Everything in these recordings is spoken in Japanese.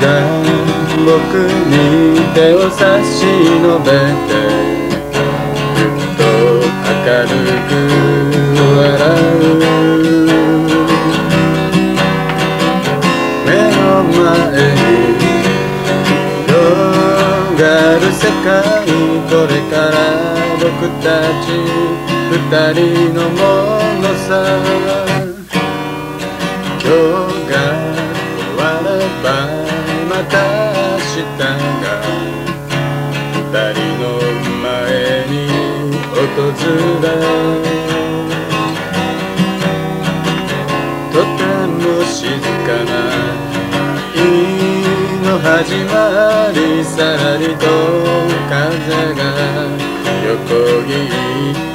が僕に手を差し伸べてふっと明るく笑う。目の前に広がる世界、これから僕たち二人のものさ。今日が終わればまた明日が二人の前に訪れ、とても静かな愛の始まり、さらりと風が横切った。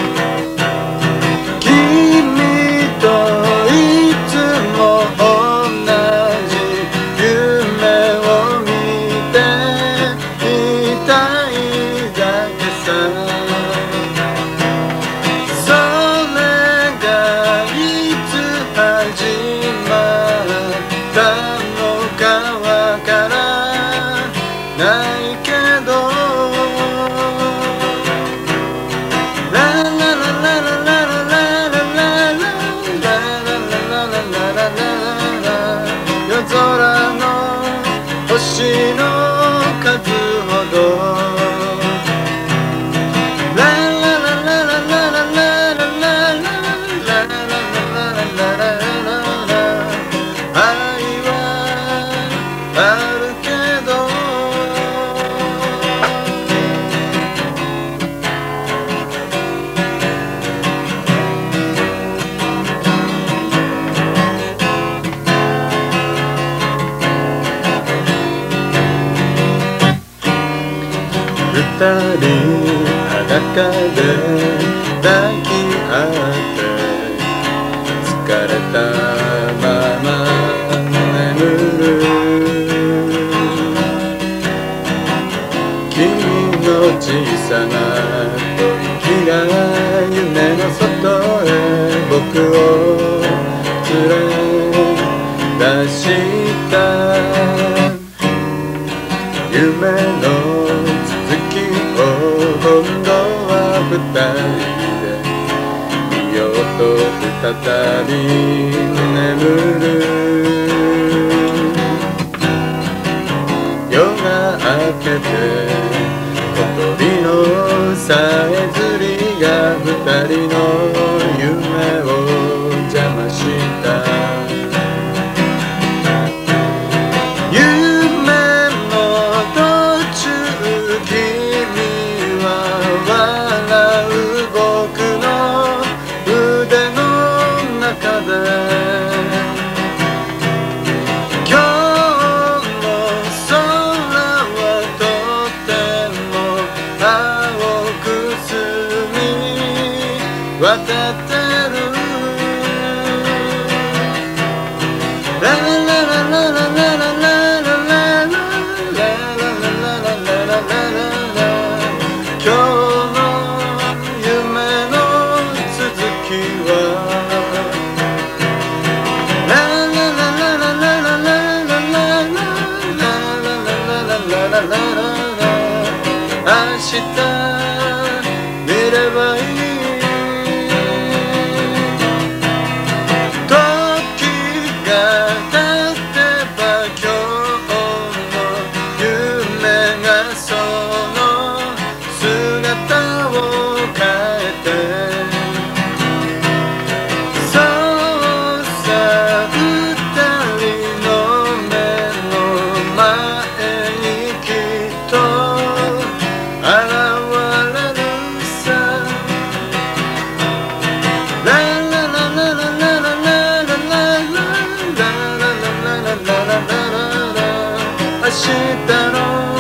ないけど夜空の星の数ほど二人裸で抱き合って疲れたまま眠る。君の小さな吐息が夢の外へ僕を連れ出した。夢の今度は二人で見ようと再び眠る。夜が明けて小鳥のさえずりが二人の夢を邪魔した。渡ってるララララララララララララララララララ。今日の夢の続きはララララララララララララララ。明日見ればいい。明日の